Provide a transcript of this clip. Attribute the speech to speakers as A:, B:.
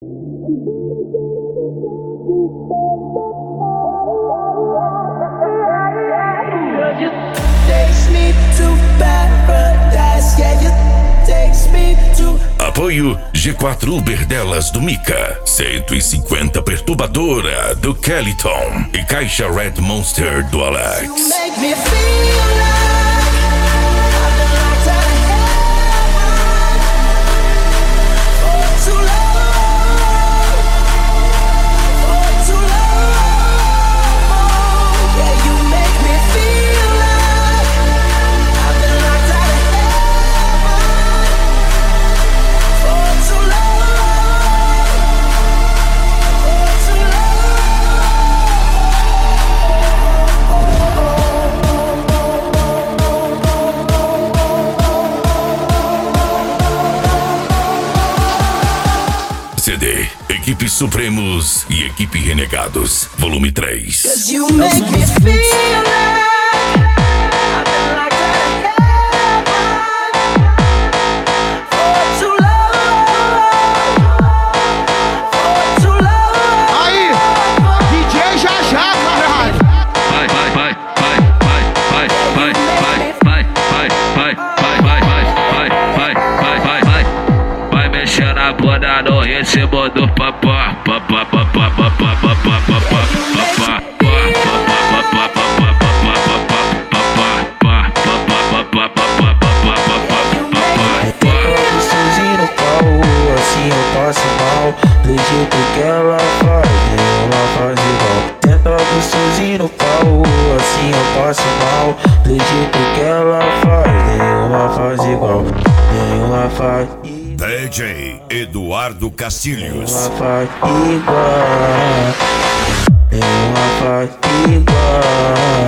A: Apoio G4 Uber delas do Mika, 150 Perturbadora do Kellyton e Caixa Red Monster do Alex. CD, Equipe Supremos e Equipe Renegados, volume 3.
B: Bunda no ritmo do papá, papá, papá, papá, papá, papá,
C: assim eu passo mal, do jeito que ela faz, nenhuma faz igual. Tenta gostosinho no pau, assim eu passo mal, do jeito que ela faz, nenhuma faz igual, nenhuma faz.
A: DJ Eduardo Castilhos.
C: Nenhuma faz igual, nenhuma faz igual.